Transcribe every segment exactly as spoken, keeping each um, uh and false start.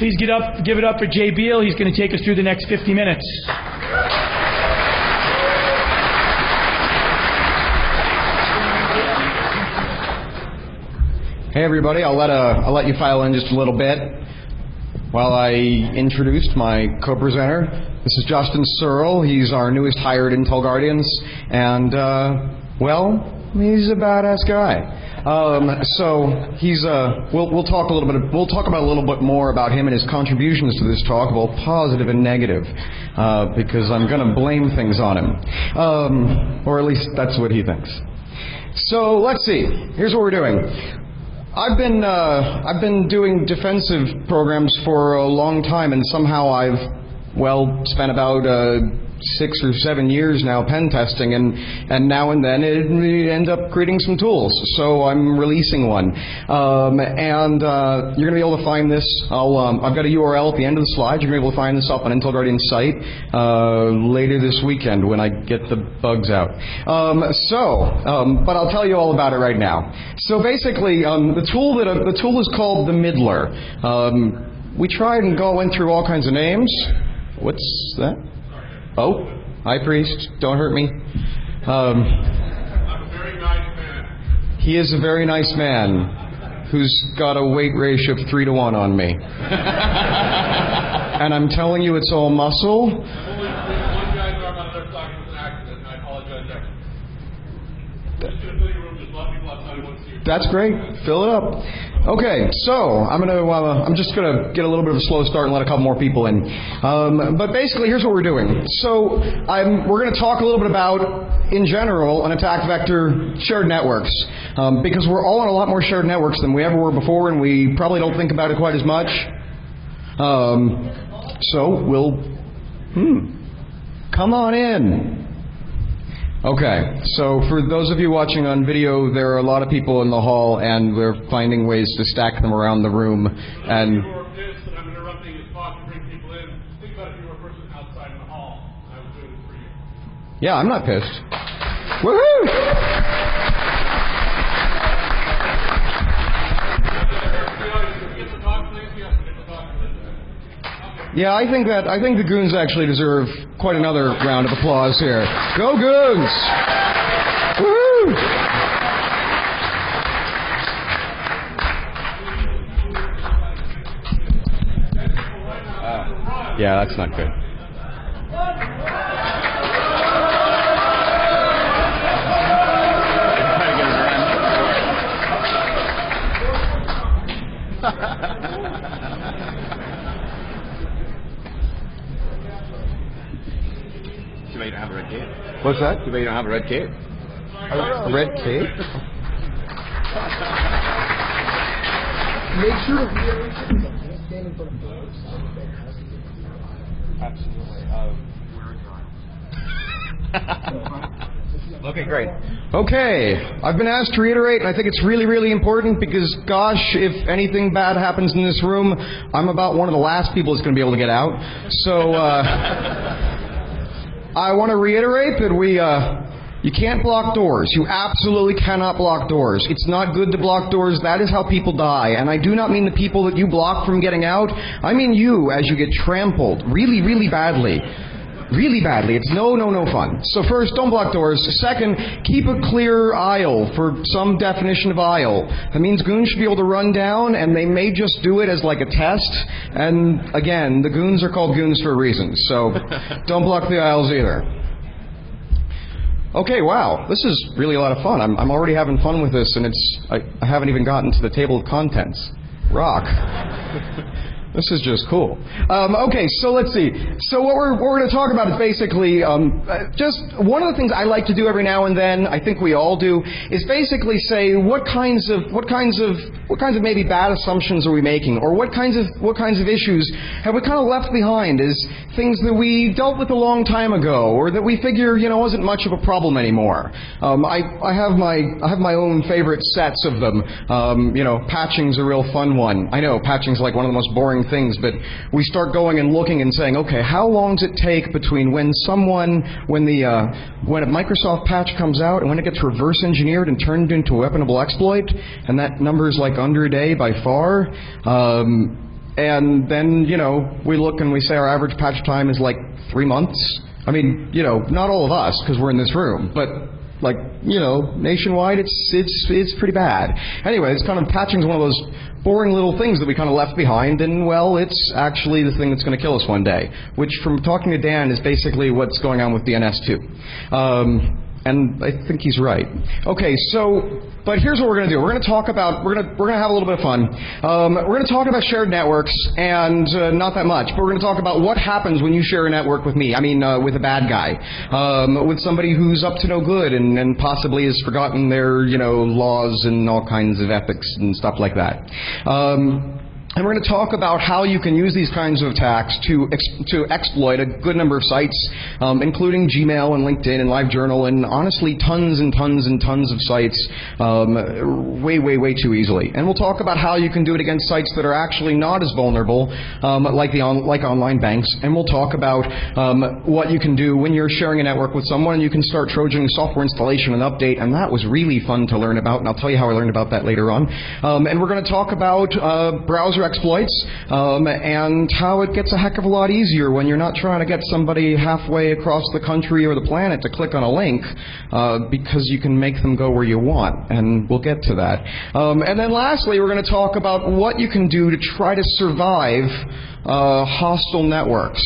Please get up, give it up for Jay Beal. He's going to take us through the next fifty minutes. Hey everybody, I'll let, uh, I'll let you file in just a little bit while I introduce my co-presenter. This is Justin Searle. He's our newest hire at Intel Guardians, and, uh, well, he's a badass guy. Um, so he's, uh, we'll, we'll talk a little bit, we'll talk about a little bit more about him and his contributions to this talk, both positive and negative, uh, because I'm going to blame things on him. Um, or at least that's what he thinks. So let's see. Here's what we're doing. I've been uh, I've been doing defensive programs for a long time, and somehow I've well spent about uh, six or seven years now pen testing, and and now and then it, it ends up creating some tools. So I'm releasing one, um, and uh, you're going to be able to find this. I'll um, I've got a U R L at the end of the slide. You're going to be able to find this up on Intel Guardian's site uh, later this weekend when I get the bugs out. Um, so, um, but I'll tell you all about it right now. So basically, um, the tool that uh, the tool is called the Middler. Um, we tried and go went through all kinds of names. What's that? Oh, high priest, don't hurt me. Um, I'm a very nice man. He is a very nice man who's got a weight ratio of three to one on me. And I'm telling you, it's all muscle. One guy's arm on the left side was an accident, and I apologize. Just gonna fill your room, just let people outside who want to see you. That's great. Fill it up. Okay, so I'm gonna. Uh, I'm just gonna get a little bit of a slow start and let a couple more people in. Um, but basically, here's what we're doing. So I'm, we're going to talk a little bit about, in general, an attack vector shared networks, um, because we're all on a lot more shared networks than we ever were before, and we probably don't think about it quite as much. Um, so we'll. Hmm. Come on in. Okay, so for those of you watching on video, there are a lot of people in the hall, and we're finding ways to stack them around the room. And If you were pissed that I'm interrupting his talk to bring people in, think about if you were a person outside in the hall. I was doing it for you. yeah, I'm not pissed. Woohoo! Get the talk, please. Yes, get the talk, please. Yeah, I think that I think the goons actually deserve quite another round of applause here. Go goons! Woohoo! Uh, yeah, that's not good. Too bad you don't have a red cape. What's that? Too bad you don't have a red cape. A red cape? Make sure to reiterate stand in front of doors. Absolutely. Uh, Okay, great. Okay, I've been asked to reiterate, and I think it's really, really important because, gosh, if anything bad happens in this room, I'm about one of the last people that's going to be able to get out. So, uh, I want to reiterate that we, uh, you can't block doors. You absolutely cannot block doors. It's not good to block doors. That is how people die. And I do not mean the people that you block from getting out. I mean you as you get trampled really, really badly. Really badly. It's no, no, no fun. So first, don't block doors. Second, keep a clear aisle for some definition of aisle. That means goons should be able to run down, and they may just do it as like a test. And again, the goons are called goons for a reason. So don't block the aisles either. Okay, wow. This is really a lot of fun. I'm, I'm already having fun with this, and it's I, I haven't even gotten to the table of contents. Rock. This is just cool. Um, okay, so let's see. So what we're, what we're going to talk about is basically um, just one of the things I like to do every now and then, I think we all do, is basically say what kinds of what kinds of what kinds of maybe bad assumptions are we making, or what kinds of what kinds of issues have we kind of left behind as things that we dealt with a long time ago, or that we figure you know wasn't much of a problem anymore. Um, I I have my I have my own favorite sets of them. Um, you know, patching's a real fun one. I know patching's like one of the most boring things, but we start going and looking and saying, okay, how long does it take between when someone, when the uh, when a Microsoft patch comes out and when it gets reverse engineered and turned into a weaponable exploit, and that number is like under a day by far. Um, and then, you know, we look and we say our average patch time is like three months. I mean, you know, not all of us because we're in this room, but like, you know, nationwide, it's it's it's pretty bad. Anyway, it's kind of patching is one of those boring little things that we kind of left behind, and well, it's actually the thing that's going to kill us one day. Which, from talking to Dan, is basically what's going on with D N S two. Um, And I think he's right. Okay, so, but here's what we're going to do. We're going to talk about, we're going to, we're going to have a little bit of fun. Um, we're going to talk about shared networks, and uh, not that much, but we're going to talk about what happens when you share a network with me. I mean, uh, with a bad guy. Um, with somebody who's up to no good and, and possibly has forgotten their, you know, laws and all kinds of ethics and stuff like that. Um, And we're going to talk about how you can use these kinds of attacks to ex- to exploit a good number of sites, um, including Gmail and LinkedIn and LiveJournal and honestly tons and tons and tons of sites um, way, way, way too easily. And we'll talk about how you can do it against sites that are actually not as vulnerable, um, like the on- like online banks. And we'll talk about um, what you can do when you're sharing a network with someone and you can start Trojan software installation and update. And that was really fun to learn about, and I'll tell you how I learned about that later on. Um, and we're going to talk about uh, browser exploits um, and how it gets a heck of a lot easier when you're not trying to get somebody halfway across the country or the planet to click on a link uh, because you can make them go where you want, and we'll get to that. Um, and then lastly, we're going to talk about what you can do to try to survive uh, hostile networks.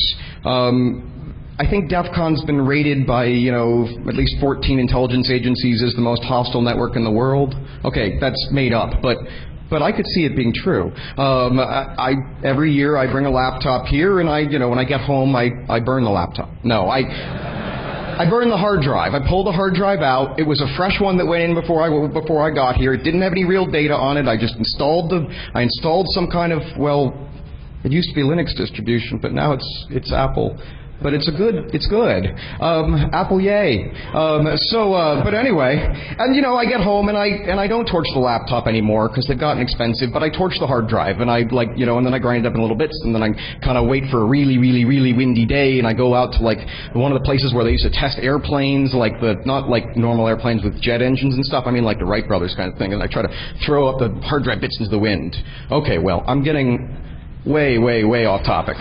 Um, I think DEF CON's been rated by, you know, at least fourteen intelligence agencies as the most hostile network in the world. Okay, that's made up, but But I could see it being true. Um, I, I every year I bring a laptop here, and I, you know, when I get home, I, I burn the laptop. No, I I burn the hard drive. I pull the hard drive out. It was a fresh one that went in before I before I got here. It didn't have any real data on it. I just installed the I installed some kind of, well, it used to be a Linux distribution, but now it's it's Apple. But it's a good, it's good. Um, Apple, yay. Um, so, uh, but anyway, and you know, I get home and I and I don't torch the laptop anymore because they've gotten expensive. But I torch the hard drive, and I like, you know, and then I grind it up in little bits, and then I kind of wait for a really, really, really windy day, and I go out to like one of the places where they used to test airplanes, like the not like normal airplanes with jet engines and stuff. I mean, like the Wright brothers kind of thing, and I try to throw up the hard drive bits into the wind. Okay, well, I'm getting way, way, way off topic.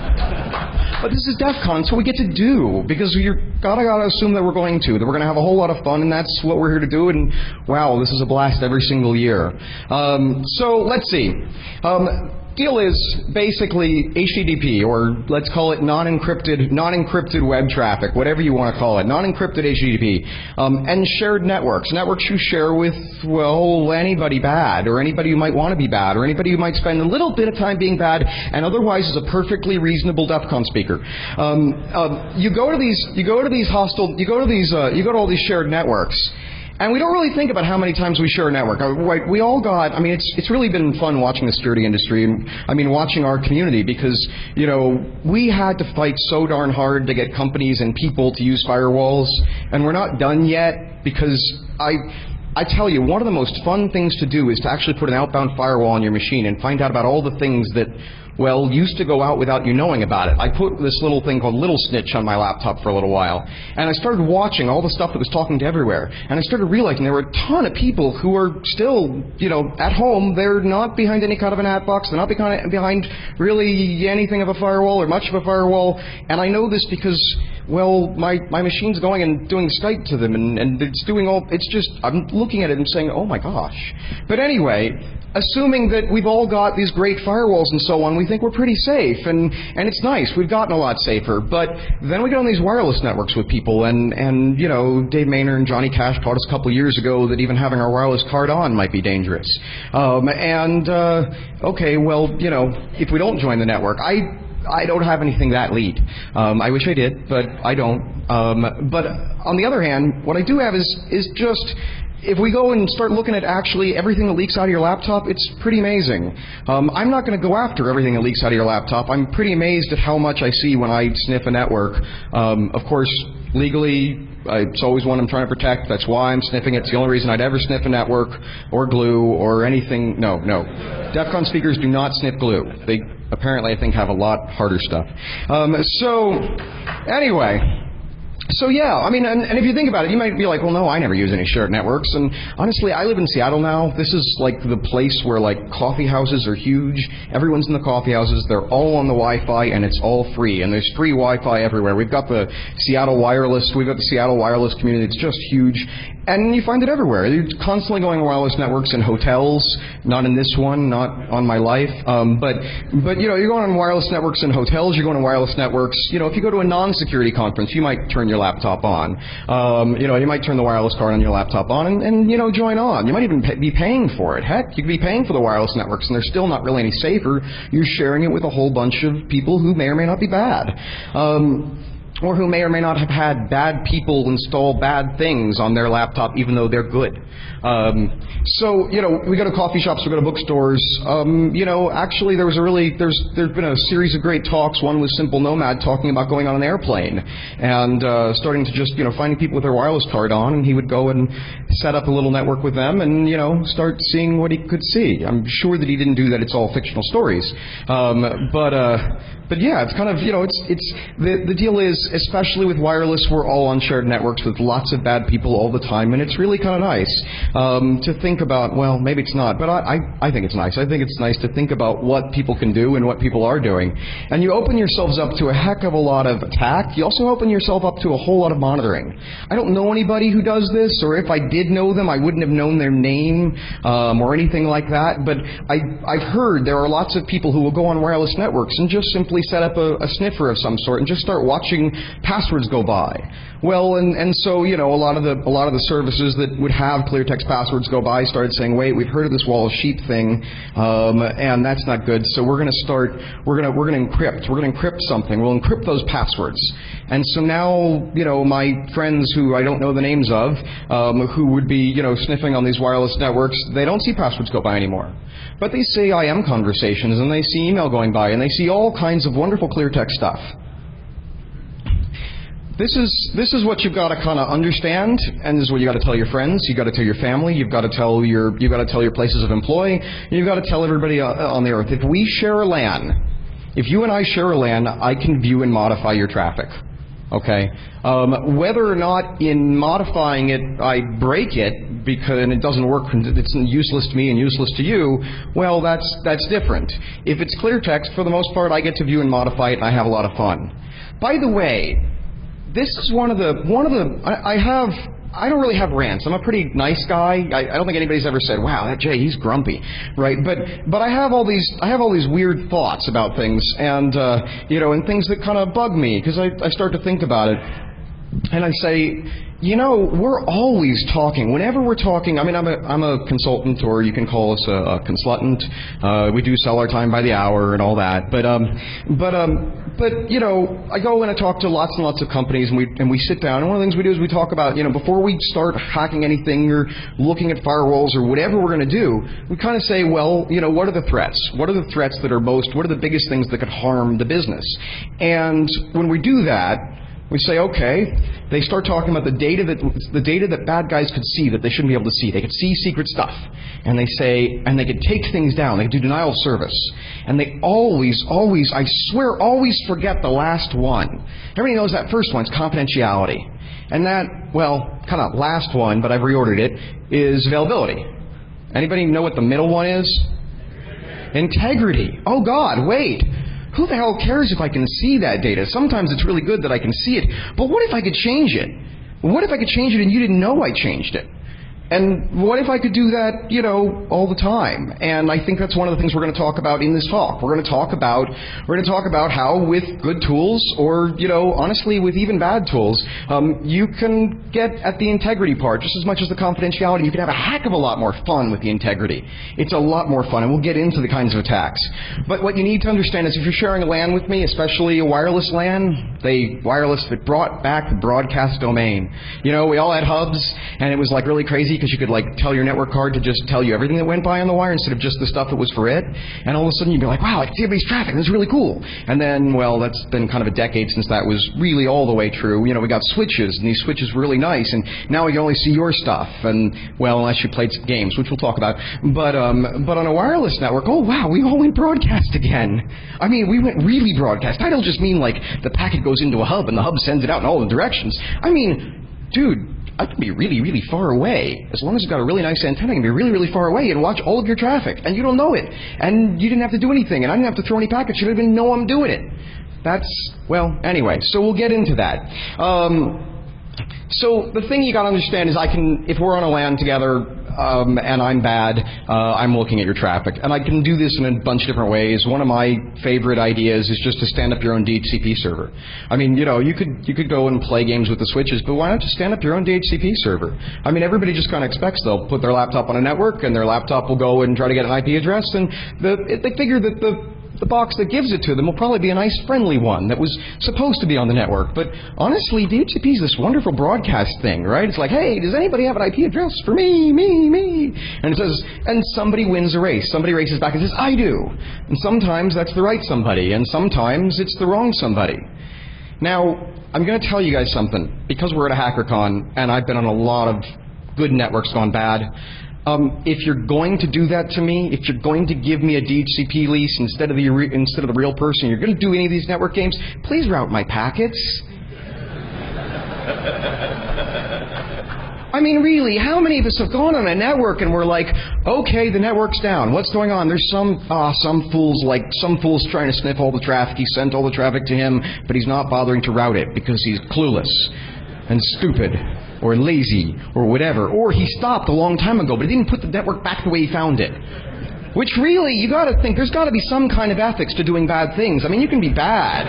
But this is DEF CON, so we get to do, because you're gotta gotta assume that we're going to, that we're going to have a whole lot of fun, and that's what we're here to do, and wow, this is a blast every single year. Um, so, let's see. Um, deal is basically H T T P, or let's call it non-encrypted, non-encrypted web traffic, whatever you want to call it, non-encrypted H T T P, um, and shared networks, networks you share with, well, anybody bad, or anybody who might want to be bad, or anybody who might spend a little bit of time being bad, and otherwise is a perfectly reasonable DEF CON speaker. Um, uh, you go to these, you go to these hostile, you go to these, uh, you go to all these shared networks. And we don't really think about how many times we share a network. We all got, I mean, it's it's really been fun watching the security industry, and I mean, watching our community, because, you know, we had to fight so darn hard to get companies and people to use firewalls, and we're not done yet, because I... I tell you, one of the most fun things to do is to actually put an outbound firewall on your machine and find out about all the things that, well, used to go out without you knowing about it. I put this little thing called Little Snitch on my laptop for a little while, and I started watching all the stuff that was talking to everywhere, and I started realizing there were a ton of people who are still, you know, at home. They're not behind any kind of an ad box. They're not behind, behind really anything of a firewall or much of a firewall, and I know this because, well, my, my machine's going and doing Skype to them, and, and it's doing all, it's just, I'm looking at it and saying, oh my gosh. But anyway, assuming that we've all got these great firewalls and so on, we think we're pretty safe, and, and it's nice. We've gotten a lot safer. But then we get on these wireless networks with people, and, and you know, Dave Maynard and Johnny Cash taught us a couple of years ago that even having our wireless card on might be dangerous. Um, and, uh, okay, well, you know, if we don't join the network, I... I don't have anything that lead. Um, I wish I did, but I don't. Um, but on the other hand, what I do have is is just, if we go and start looking at actually everything that leaks out of your laptop, it's pretty amazing. Um, I'm not going to go after everything that leaks out of your laptop. I'm pretty amazed at how much I see when I sniff a network. Um, of course, legally, it's always one I'm trying to protect. That's why I'm sniffing it. It's the only reason I'd ever sniff a network or glue or anything. No, no. DEF CON speakers do not sniff glue. They apparently, I think, have a lot harder stuff. Um, so, anyway, So yeah, I mean, and, and if you think about it, you might be like, well, no, I never use any shared networks. And honestly, I live in Seattle now. This is like the place where like coffee houses are huge. Everyone's in the coffee houses. They're all on the Wi-Fi, and it's all free. And there's free Wi-Fi everywhere. We've got the Seattle Wireless. We've got the Seattle Wireless community. It's just huge. And you find it everywhere. You're constantly going on wireless networks in hotels. Not in this one, not on my life. Um, but, but, you know, you're going on wireless networks in hotels. You're going on wireless networks. You know, if you go to a non-security conference, you might turn your laptop on. Um, you know, you might turn the wireless card on your laptop on and, and you know, join on. You might even pay, be paying for it. Heck, you could be paying for the wireless networks, and they're still not really any safer. You're sharing it with a whole bunch of people who may or may not be bad. Um, or who may or may not have had bad people install bad things on their laptop, even though they're good. Um, so, you know, we go to coffee shops, we go to bookstores. Um, you know, actually, there was a really, there's there's been a series of great talks. One was Simple Nomad talking about going on an airplane and uh, starting to just, you know, finding people with their wireless card on, and he would go and set up a little network with them and, you know, start seeing what he could see. I'm sure that he didn't do that. It's all fictional stories. Um, but, uh, but yeah, it's kind of, you know, it's, it's, the, the deal is, especially with wireless, we're all on shared networks with lots of bad people all the time, and it's really kind of nice um, to think about, well, maybe it's not, but I, I, I think it's nice. I think it's nice to think about what people can do and what people are doing. And you open yourselves up to a heck of a lot of attack. You also open yourself up to a whole lot of monitoring. I don't know anybody who does this, or if I did know them, I wouldn't have known their name um, or anything like that, but I, I've heard there are lots of people who will go on wireless networks and just simply set up a, a sniffer of some sort and just start watching passwords go by. Well, and, and so, you know, a lot of the a lot of the services that would have clear text passwords go by started saying, wait, we've heard of this wall of sheep thing, um, and that's not good. So we're going to start, we're going to we're going to encrypt. We're going to encrypt something. We'll encrypt those passwords. And so now, you know, my friends who I don't know the names of, um, who would be, you know, sniffing on these wireless networks, they don't see passwords go by anymore. But they see I M conversations, and they see email going by, and they see all kinds of wonderful clear text stuff. This is this is what you've got to kind of understand, and this is what you got to tell your friends. You got to tell your family. You've got to tell your you've got to tell your places of employ. You've got to tell everybody on the earth. If we share a LAN, if you and I share a LAN, I can view and modify your traffic. Okay, um, whether or not in modifying it I break it because and it doesn't work, it's useless to me and useless to you. Well, that's that's different. If it's clear text, for the most part, I get to view and modify it, and I have a lot of fun. By the way, this is one of the one of the I, I have. I don't really have rants. I'm a pretty nice guy. I, I don't think anybody's ever said, "Wow, that Jay, he's grumpy," right? But but I have all these I have all these weird thoughts about things, and uh, you know, and things that kind of bug me because I, I start to think about it, and I say, you know, we're always talking. Whenever we're talking, I mean, I'm a I'm a consultant, or you can call us a, a consultant. Uh, we do sell our time by the hour and all that. But um, but um, but you know, I go and I talk to lots and lots of companies, and we and we sit down. And one of the things we do is we talk about, you know, before we start hacking anything or looking at firewalls or whatever we're going to do, we kind of say, well, you know, what are the threats? What are the threats that are most? What are the biggest things that could harm the business? And when we do that, we say, okay, they start talking about the data that the data that bad guys could see that they shouldn't be able to see. They could see secret stuff. And they say, and they could take things down. They could do denial of service. And they always, always, I swear, always forget the last one. Everybody knows that first one's confidentiality. And that, well, kind of last one, but I've reordered it, is availability. Anybody know what the middle one is? Integrity. Oh, God, wait. Who the hell cares if I can see that data? Sometimes it's really good that I can see it. But what if I could change it? What if I could change it and you didn't know I changed it? And what if I could do that, you know, all the time? And I think that's one of the things we're going to talk about in this talk. We're going to talk about we're going to talk about how with good tools, or, you know, honestly, with even bad tools, um, you can get at the integrity part just as much as the confidentiality. You can have a heck of a lot more fun with the integrity. It's a lot more fun, and we'll get into the kinds of attacks. But what you need to understand is if you're sharing a LAN with me, especially a wireless LAN, they wireless, it brought back the broadcast domain. You know, we all had hubs, and it was like really crazy. because you could like tell your network card to just tell you everything that went by on the wire instead of just the stuff that was for it. And all of a sudden you'd be like, wow, I can see everybody's traffic. That's really cool. And then, well, that's been kind of a decade since that was really all the way true. You know, we got switches, and these switches were really nice, and now we can only see your stuff. And, well, unless you played some games, which we'll talk about. But, um, but on a wireless network, oh, wow, we all went broadcast again. I mean, we went really broadcast. I don't just mean like the packet goes into a hub and the hub sends it out in all the directions. I mean, dude, I can be really, really far away. As long as it's got a really nice antenna, I can be really, really far away and watch all of your traffic. And you don't know it. And you didn't have to do anything. And I didn't have to throw any packets. You didn't even know I'm doing it. That's, well, anyway. So we'll get into that. Um, so the thing you got to understand is I can, if we're on a LAN together, Um, and I'm bad, uh, I'm looking at your traffic. And I can do this in a bunch of different ways. One of my favorite ideas is just to stand up your own D H C P server. I mean, you know, you could you could go and play games with the switches, but why not just stand up your own D H C P server? I mean, everybody just kind of expects they'll put their laptop on a network, and their laptop will go and try to get an I P address, and the, they figure that the the box that gives it to them will probably be a nice friendly one that was supposed to be on the network. But honestly, D H C P is this wonderful broadcast thing, right? It's like, hey, does anybody have an I P address for me, me, me? And it says, and somebody wins a race. Somebody races back and says, I do. And sometimes that's the right somebody, and sometimes it's the wrong somebody. Now, I'm going to tell you guys something. Because we're at a HackerCon, and I've been on a lot of good networks gone bad, Um, if you're going to do that to me, if you're going to give me a D H C P lease instead of the re- instead of the real person, you're going to do any of these network games, please route my packets. I mean, really, how many of us have gone on a network and we're like, okay, the network's down. What's going on? There's some, ah, some fool's like, some fool's trying to sniff all the traffic. He sent all the traffic to him, but he's not bothering to route it because he's clueless and stupid, or lazy, or whatever. Or he stopped a long time ago, but he didn't put the network back the way he found it. Which really, you gotta think, there's gotta be some kind of ethics to doing bad things. I mean, you can be bad.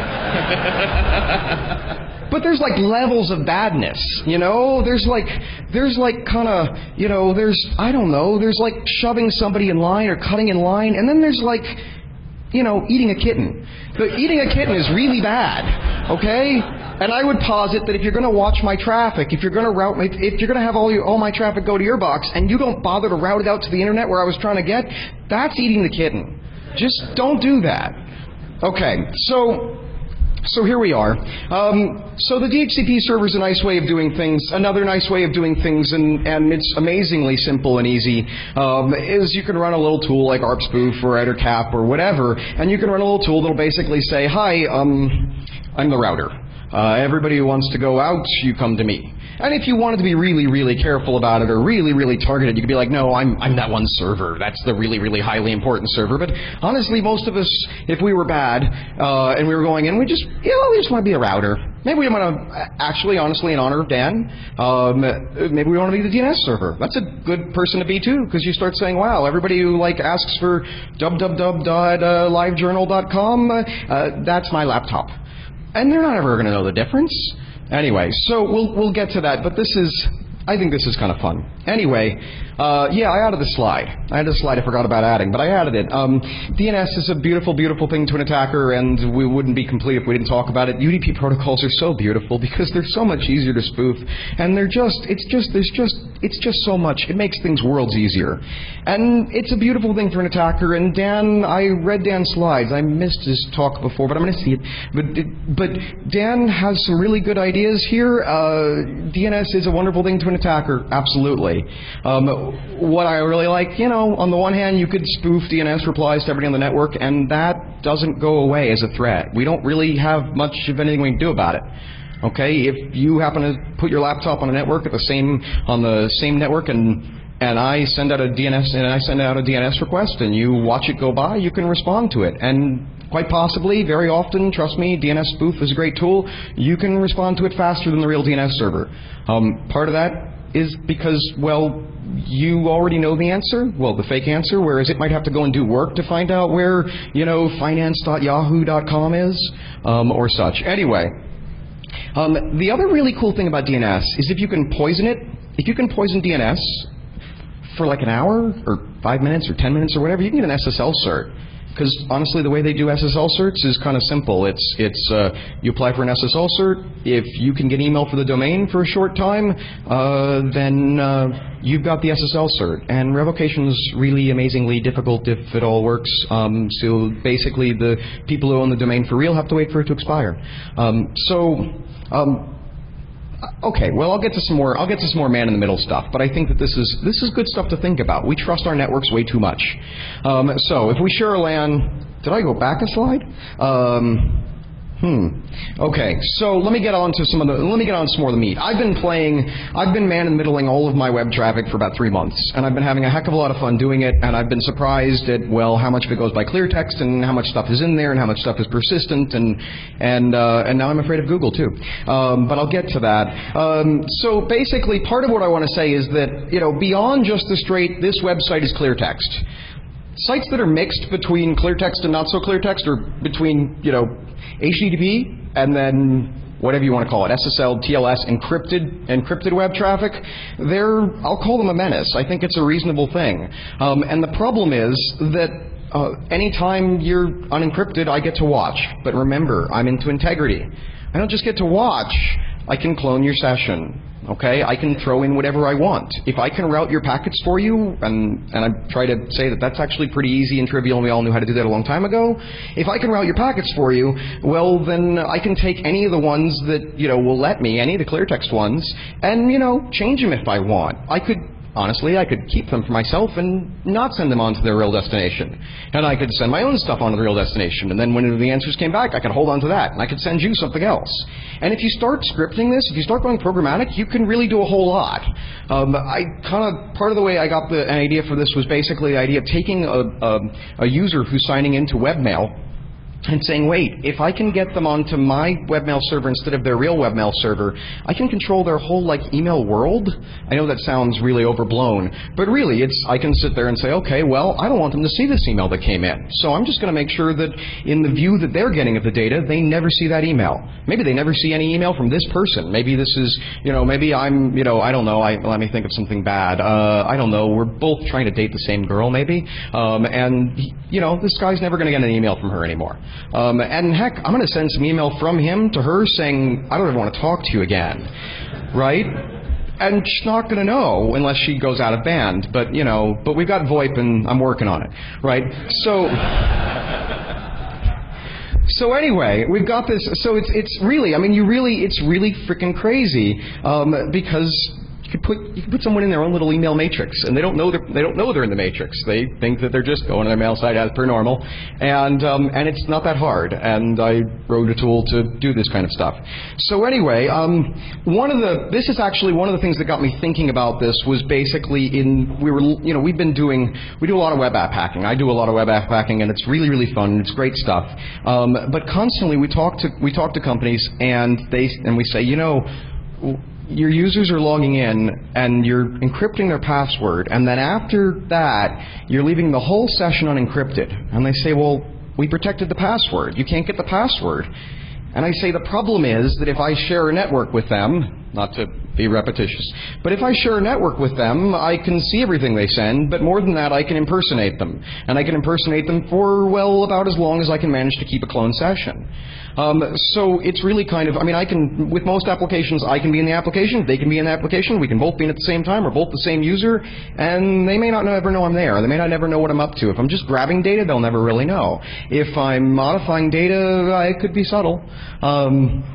But there's like levels of badness, you know? There's like, there's like kinda, you know, there's, I don't know, there's like shoving somebody in line or cutting in line, and then there's like, you know, eating a kitten. But eating a kitten is really bad, okay? And I would posit that if you're going to watch my traffic, if you're going to route my, if you're going to have all your, all my traffic go to your box, and you don't bother to route it out to the internet where I was trying to get, that's eating the kitten. Just don't do that. Okay, so so here we are. Um, so the D H C P server is a nice way of doing things. Another nice way of doing things, and, and it's amazingly simple and easy, um, is you can run a little tool like ARPspoof or EtherCap or whatever, and you can run a little tool that'll basically say, hi, um, I'm the router. Uh, everybody who wants to go out, you come to me. And if you wanted to be really, really careful about it or really, really targeted, you could be like, no, I'm I'm that one server. That's the really, really highly important server. But honestly, most of us, if we were bad uh, and we were going in, we just, you know, we just want to be a router. Maybe we want to, actually, honestly, in honor of Dan, um, maybe we want to be the D N S server. That's a good person to be, too, because you start saying, wow, everybody who, like, asks for w w w dot live journal dot com, uh, uh, that's my laptop. And they're not ever going to know the difference. Anyway, so we'll we'll get to that, but this is, I think this is kind of fun. Anyway, uh, yeah, I added a slide. I had a slide I forgot about adding, but I added it. Um, D N S is a beautiful, beautiful thing to an attacker, and we wouldn't be complete if we didn't talk about it. U D P protocols are so beautiful because they're so much easier to spoof, and they're just, it's just, there's just, it's just so much. It makes things worlds easier. And it's a beautiful thing for an attacker, and Dan, I read Dan's slides. I missed his talk before, but I'm going to see it. But, but Dan has some really good ideas here. Uh, D N S is a wonderful thing to an attacker, absolutely. Um, what I really like, you know, on the one hand, you could spoof D N S replies to everybody on the network, and that doesn't go away as a threat. We don't really have much of anything we can do about it. Okay, if you happen to put your laptop on a network at the same on the same network, and and I send out a D N S and I send out a D N S request, and you watch it go by, you can respond to it, and quite possibly, very often, trust me, D N S spoof is a great tool. You can respond to it faster than the real D N S server. Um, part of that is because, well, you already know the answer, well, the fake answer, whereas it might have to go and do work to find out where, you know, finance dot yahoo dot com is, um, or such. Anyway, um, the other really cool thing about D N S is if you can poison it, if you can poison D N S for like an hour, or five minutes, or ten minutes, or whatever, you can get an S S L cert. Because honestly, the way they do S S L certs is kind of simple. It's it's uh, you apply for an S S L cert. If you can get email for the domain for a short time, uh, then uh, you've got the S S L cert. And revocation is really amazingly difficult if it all works. Um, so basically, the people who own the domain for real have to wait for it to expire. Um, so. Um, Okay, well, I'll get to some more. I'll get to some more man-in-the-middle stuff, but I think that this is this is good stuff to think about. We trust our networks way too much. Um, so, if we share a LAN, did I go back a slide? Um, Hmm. Okay, so let me get on to some of the. Let me get on to some more of the meat. I've been playing. I've been man-in-middling all of my web traffic for about three months, and I've been having a heck of a lot of fun doing it. And I've been surprised at well how much of it goes by clear text, and how much stuff is in there, and how much stuff is persistent, and and uh, and now I'm afraid of Google too. Um, but I'll get to that. Um, so basically, part of what I want to say is that you know beyond just the straight this website is clear text. Sites that are mixed between clear text and not so clear text, or between you know. H T T P and then whatever you want to call it, S S L, T L S, encrypted, encrypted web traffic, they're, I'll call them a menace. I think it's a reasonable thing. Um, and the problem is that uh, anytime you're unencrypted, I get to watch. But remember, I'm into integrity. I don't just get to watch. I can clone your session. Okay, I can throw in whatever I want. If I can route your packets for you, and, and I try to say that that's actually pretty easy and trivial, and we all knew how to do that a long time ago. If I can route your packets for you, well, then I can take any of the ones that, you know, will let me, any of the clear text ones, and, you know, change them if I want. I could... Honestly, I could keep them for myself and not send them on to their real destination. And I could send my own stuff on to the real destination. And then when the answers came back, I could hold on to that. And I could send you something else. And if you start scripting this, if you start going programmatic, you can really do a whole lot. Um, I kind of, part of the way I got the, an idea for this was basically the idea of taking a, a, a user who's signing into webmail and saying, wait, if I can get them onto my webmail server instead of their real webmail server, I can control their whole, like, email world? I know that sounds really overblown, but really, it's, I can sit there and say, okay, well, I don't want them to see this email that came in, so I'm just going to make sure that in the view that they're getting of the data, they never see that email. Maybe they never see any email from this person. Maybe this is, you know, maybe I'm, you know, I don't know, I, let me think of something bad. Uh, I don't know, we're both trying to date the same girl, maybe, um, and, you know, this guy's never going to get an email from her anymore. Um, and heck, I'm going to send some email from him to her saying, I don't ever want to talk to you again, right? And she's not going to know unless she goes out of band. But, you know, but we've got VoIP and I'm working on it, right? So, so anyway, we've got this. So it's it's really, I mean, you really, it's really freaking crazy um, because. You could put you could put someone in their own little email matrix, and they don't know they're, they don't know they're in the matrix. They think that they're just going to their mail site as per normal, and um, and it's not that hard. And I wrote a tool to do this kind of stuff. So anyway, um, one of the this is actually one of the things that got me thinking about this was basically in we were you know we've been doing we do a lot of web app hacking. I do a lot of web app hacking, and it's really really fun. It's great stuff. Um, but constantly we talk to we talk to companies, and they and we say you know. Your users are logging in and you're encrypting their password, and then after that you're leaving the whole session unencrypted. And they say, well, we protected the password. You can't get the password. And I say the problem is that if I share a network with them, not to be repetitious, but if I share a network with them, I can see everything they send, but more than that, I can impersonate them. And I can impersonate them for, well, about as long as I can manage to keep a clone session. Um, so it's really kind of, I mean, I can, with most applications, I can be in the application, they can be in the application, we can both be in at the same time, we're both the same user, and they may not ever know I'm there, they may not ever know what I'm up to. If I'm just grabbing data, they'll never really know. If I'm modifying data, I could be subtle. Um,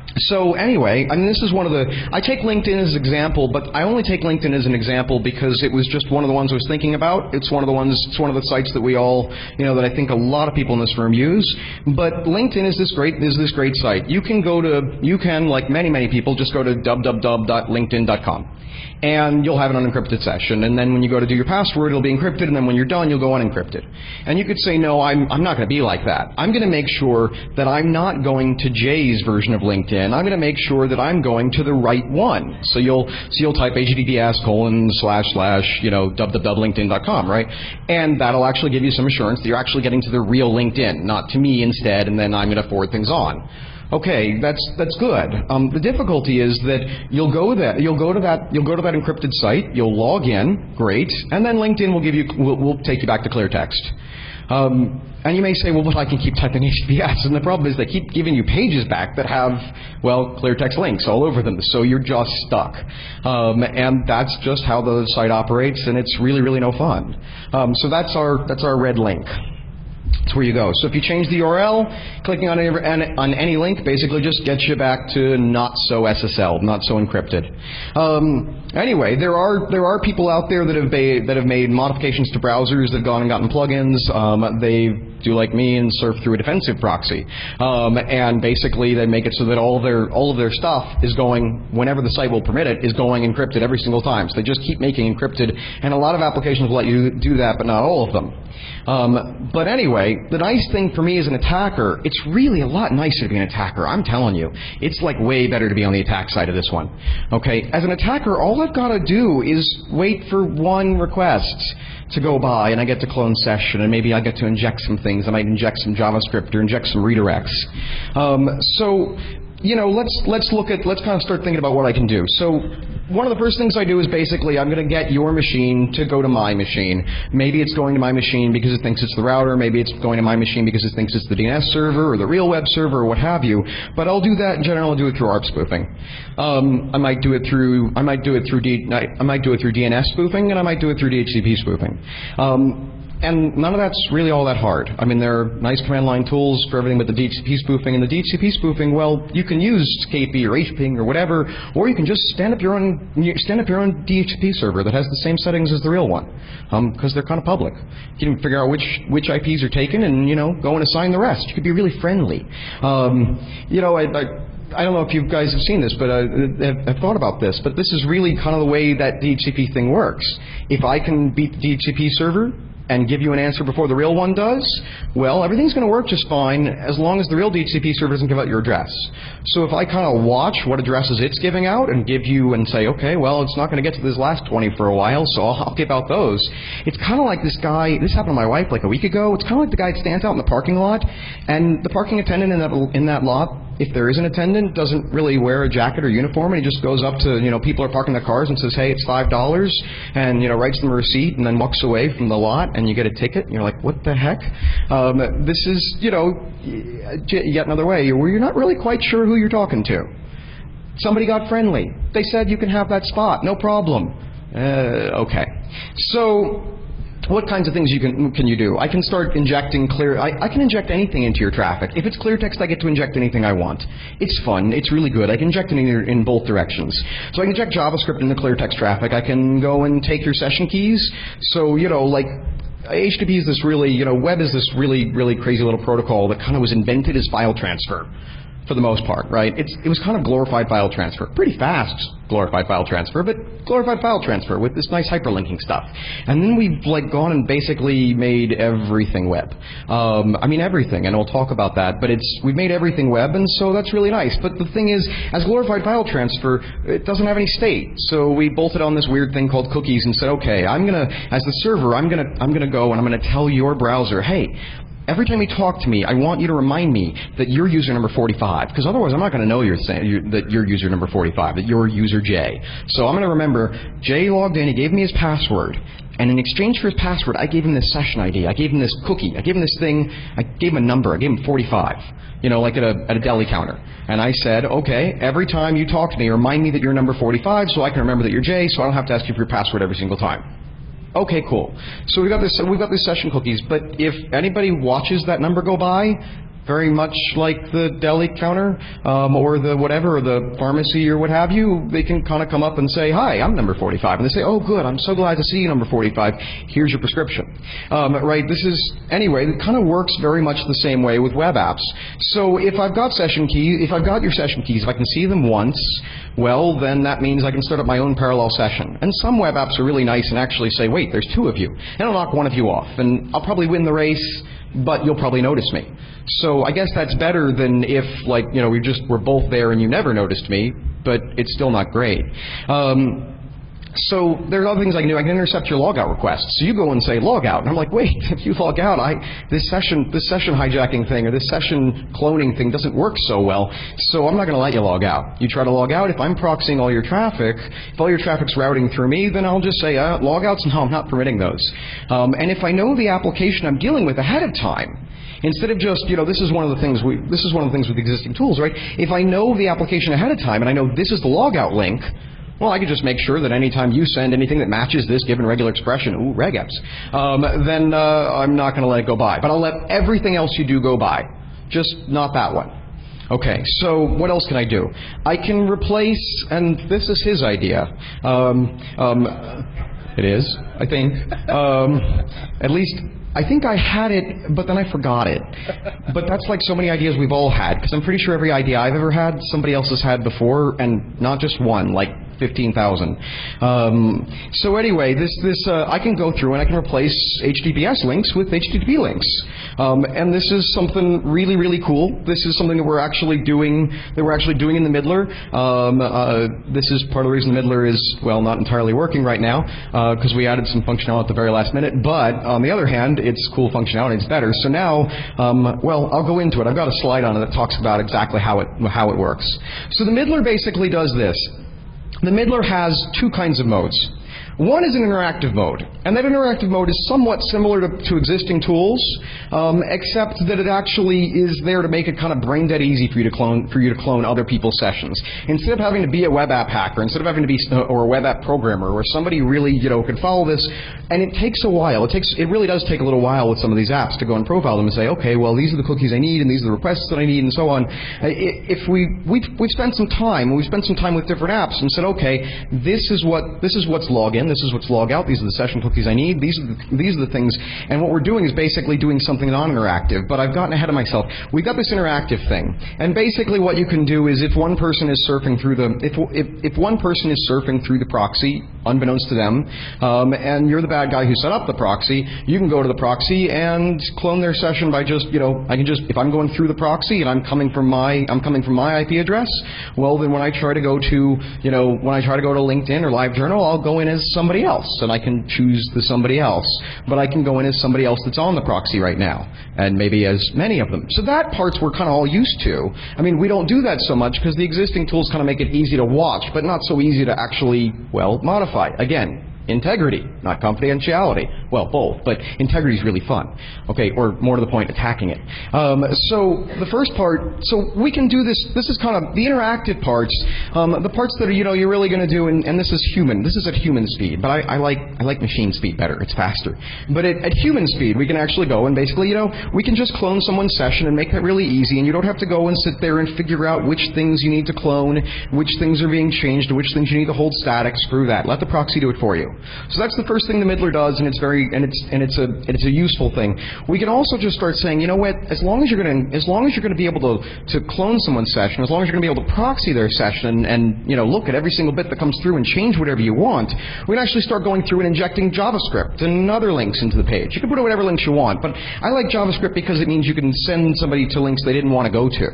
So anyway, I mean, this is one of the, I take LinkedIn as an example, but I only take LinkedIn as an example because it was just one of the ones I was thinking about. It's one of the ones, it's one of the sites that we all, you know, that I think a lot of people in this room use. But LinkedIn is this great, is this great site. You can go to, you can, like many, many people, just go to w w w dot linkedin dot com. And you'll have an unencrypted session. And then when you go to do your password, it'll be encrypted. And then when you're done, you'll go unencrypted. And you could say, no, I'm, I'm not going to be like that. I'm going to make sure that I'm not going to Jay's version of LinkedIn. I'm going to make sure that I'm going to the right one. So you'll, so you'll type H T T P S colon slash slash, you know, w w w dot linkedin dot com, right? And that'll actually give you some assurance that you're actually getting to the real LinkedIn, not to me instead, and then I'm going to forward things on. Okay, that's that's good. Um, the difficulty is that you'll go that you'll go to that you'll go to that encrypted site. You'll log in, great, and then LinkedIn will give you will, will take you back to clear text. Um, and you may say, well, but I can keep typing H T T P S. And the problem is they keep giving you pages back that have, well, clear text links all over them. So you're just stuck. Um, and that's just how the site operates, and it's really, really no fun. Um, so that's our, that's our red link. That's where you go. So if you change the U R L, clicking on any, on any link basically just gets you back to not so S S L, not so encrypted. Um, anyway, there are there are people out there that have ba- that have made modifications to browsers. They've gone and gotten plugins. Um, they do like me and surf through a defensive proxy, um, and basically they make it so that all of their all of their stuff is going, whenever the site will permit it, is going encrypted every single time. So they just keep making encrypted, and a lot of applications will let you do that, but not all of them. Um, but anyway, the nice thing for me as an attacker, it's really a lot nicer to be an attacker. I'm telling you, it's like way better to be on the attack side of this one. Okay, as an attacker, all I've got to do is wait for one request to go by, and I get to clone session, and maybe I get to inject some things. I might inject some JavaScript or inject some redirects. Um, so, you know, let's let's look at let's kind of start thinking about what I can do. So, one of the first things I do is basically I'm going to get your machine to go to my machine. Maybe it's going to my machine because it thinks it's the router. Maybe it's going to my machine because it thinks it's the D N S server or the real web server or what have you. But I'll do that in general. I'll do it through A R P spoofing. Um, I might do it through I might do it through D, I might do it through D N S spoofing, and I might do it through D H C P spoofing. Um, And none of that's really all that hard. I mean, there are nice command line tools for everything but the D H C P spoofing. And the D H C P spoofing, well, you can use K P or H ping or whatever, or you can just stand up your own stand up your own D H C P server that has the same settings as the real one, because um, they're kind of public. You can figure out which which I Ps are taken, and you know, go and assign the rest. You could be really friendly. Um, you know, I. I I don't know if you guys have seen this, but uh, have, have thought about this, but this is really kind of the way that D H C P thing works. If I can beat the D H C P server and give you an answer before the real one does, well, everything's going to work just fine as long as the real D H C P server doesn't give out your address. So if I kind of watch what addresses it's giving out and give you and say, okay, well, it's not going to get to this last twenty for a while, so I'll, I'll give out those. It's kind of like this guy, this happened to my wife like a week ago, it's kind of like the guy that stands out in the parking lot, and the parking attendant in that, in that lot, if there is an attendant, doesn't really wear a jacket or uniform, and he just goes up to, you know, people are parking their cars and says, hey, it's five dollars, and, you know, writes them a receipt and then walks away from the lot, and you get a ticket, and you're like, what the heck? Um, this is, you know, yet another way where you're not really quite sure who you're talking to. Somebody got friendly. They said you can have that spot, no problem. Uh, okay. So, what kinds of things you can can you do? I can start injecting clear. I, I can inject anything into your traffic. If it's clear text, I get to inject anything I want. It's fun. It's really good. I can inject it in, in both directions. So I can inject JavaScript into clear text traffic. I can go and take your session keys. So, you know, like H T T P is this really, you know, web is this really, really crazy little protocol that kind of was invented as file transfer. For the most part, right? It's, it was kind of glorified file transfer. Pretty fast glorified file transfer, but glorified file transfer with this nice hyperlinking stuff. And then we've like gone and basically made everything web. Um, I mean everything, and we'll talk about that, but it's we've made everything web, and so that's really nice. But the thing is, as glorified file transfer, it doesn't have any state. So we bolted on this weird thing called cookies and said, okay, I'm gonna, as the server, I'm gonna, I'm gonna go and I'm gonna tell your browser, hey, every time you talk to me, I want you to remind me that you're user number forty-five, because otherwise I'm not going to know you're saying, that you're user number forty-five, that you're user J. So I'm going to remember, Jay logged in, he gave me his password, and in exchange for his password, I gave him this session I D, I gave him this cookie, I gave him this thing, I gave him a number, I gave him forty-five, you know, like at a, at a deli counter. And I said, okay, every time you talk to me, remind me that you're number forty-five so I can remember that you're Jay, so I don't have to ask you for your password every single time. Okay, cool. So we've got this, we've got these session cookies, but if anybody watches that number go by, very much like the deli counter um, or the whatever, or the pharmacy or what have you, they can kind of come up and say, hi, I'm number forty-five. And they say, oh, good, I'm so glad to see you, number forty-five. Here's your prescription. Um, right, this is, anyway, it kind of works very much the same way with web apps. So if I've got session keys, if I've got your session keys, if I can see them once, well, then that means I can start up my own parallel session. And some web apps are really nice and actually say, wait, there's two of you. And I'll knock one of you off. And I'll probably win the race, but you'll probably notice me. So I guess that's better than if, like, you know, we just we're both there and you never noticed me, but it's still not great. Um, So there are other things I can do. I can intercept your logout requests. So you go and say logout, and I'm like, wait, if you log out, I this session this session hijacking thing or this session cloning thing doesn't work so well. So I'm not going to let you log out. You try to log out. If I'm proxying all your traffic, if all your traffic's routing through me, then I'll just say uh, logouts. No, I'm not permitting those. Um, and if I know the application I'm dealing with ahead of time, instead of just, you know, this is one of the things we this is one of the things with existing tools, right? If I know the application ahead of time and I know this is the logout link, well, I could just make sure that anytime you send anything that matches this given regular expression, ooh, regex, um, then uh, I'm not going to let it go by. But I'll let everything else you do go by, just not that one. Okay, so what else can I do? I can replace, and this is his idea. Um, um, it is, I think. Um, at least, I think I had it, but then I forgot it. But that's like so many ideas we've all had, because I'm pretty sure every idea I've ever had, somebody else has had before, and not just one, like fifteen thousand. Um, so anyway, this this uh, I can go through and I can replace H T T P S links with H T T P links, um, and this is something really really cool. This is something that we're actually doing that we're actually doing in the Middler. Um, uh, this is part of the reason the Middler is well not entirely working right now because uh, we added some functionality at the very last minute. But on the other hand, it's cool functionality. It's better. So now, um, well, I'll go into it. I've got a slide on it that talks about exactly how it how it works. So the Middler basically does this. The Middler has two kinds of modes. One is an interactive mode, and that interactive mode is somewhat similar to, to existing tools, um, except that it actually is there to make it kind of brain dead easy for you to clone for you to clone other people's sessions. Instead of having to be a web app hacker, instead of having to be or a web app programmer, or somebody really you know can follow this, and it takes a while. It takes it really does take a little while with some of these apps to go and profile them and say, okay, well these are the cookies I need, and these are the requests that I need, and so on. If we we've, we've spent some time, we've spent some time with different apps and said, okay, this is what this is what's log in. This is what's log out. These are the session cookies I need. These are the, these are the things. And what we're doing is basically doing something non-interactive. But I've gotten ahead of myself. We've got this interactive thing. And basically what you can do is if one person is surfing through the if if, if one person is surfing through the proxy, unbeknownst to them, um, and you're the bad guy who set up the proxy, you can go to the proxy and clone their session by just you know I can just if I'm going through the proxy and I'm coming from my I'm coming from my I P address, well then when I try to go to you know when I try to go to LinkedIn or LiveJournal, I'll go in as somebody else. And I can choose the somebody else. But I can go in as somebody else that's on the proxy right now. And maybe as many of them. So that part's we're kind of all used to. I mean, we don't do that so much because the existing tools kind of make it easy to watch, but not so easy to actually, well, modify. Again, integrity, not confidentiality. Well, both, but integrity is really fun. Okay, or more to the point, attacking it. Um, so the first part, so we can do this, this is kind of the interactive parts, um, the parts that are, you know, you're really going to do, and, and this is human. This is at human speed, but I, I like I like machine speed better. It's faster. But at, at human speed, we can actually go and basically, you know, we can just clone someone's session and make that really easy, and you don't have to go and sit there and figure out which things you need to clone, which things are being changed, which things you need to hold static. Screw that. Let the proxy do it for you. So that's the first thing the Middler does, and it's very and it's and it's a it's a useful thing. We can also just start saying, you know what? As long as you're going to as long as you're going to be able to to clone someone's session, as long as you're going to be able to proxy their session and, and you know look at every single bit that comes through and change whatever you want, we can actually start going through and injecting JavaScript and other links into the page. You can put in whatever links you want, but I like JavaScript because it means you can send somebody to links they didn't want to go to.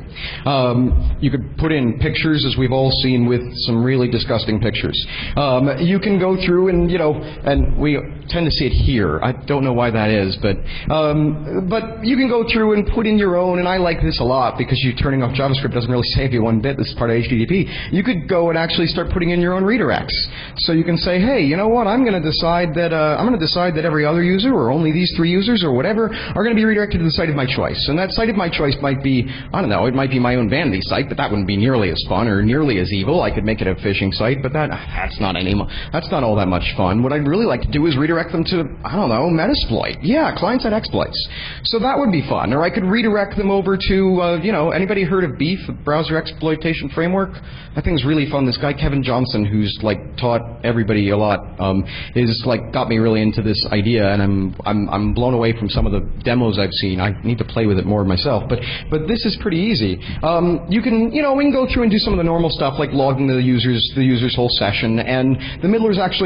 Um, you could put in pictures, as we've all seen, with some really disgusting pictures. Um, you can go through and you know. And we tend to see it here. I don't know why that is, but um, but you can go through and put in your own, and I like this a lot because you turning off JavaScript doesn't really save you one bit. This is part of H T T P. You could go and actually start putting in your own redirects. So you can say, hey, you know what? I'm going to decide that uh, I'm going to decide that every other user, or only these three users, or whatever, are going to be redirected to the site of my choice. And that site of my choice might be, I don't know, it might be my own vanity site, but that wouldn't be nearly as fun or nearly as evil. I could make it a phishing site, but that that's not any that's not all that much fun. What I'd really like to do is redirect them to, I don't know, Metasploit. Yeah, client-side exploits. So that would be fun. Or I could redirect them over to, uh, you know, anybody heard of Beef, the browser exploitation framework? That thing's really fun. This guy, Kevin Johnson, who's, like, taught everybody a lot, um, is, like, got me really into this idea, and I'm, I'm, I'm blown away from some of the demos I've seen. I need to play with it more myself. But, but this is pretty easy. Um, you can, you know, we can go through and do some of the normal stuff, like logging the user's, the user's whole session, and the Middler's actually got some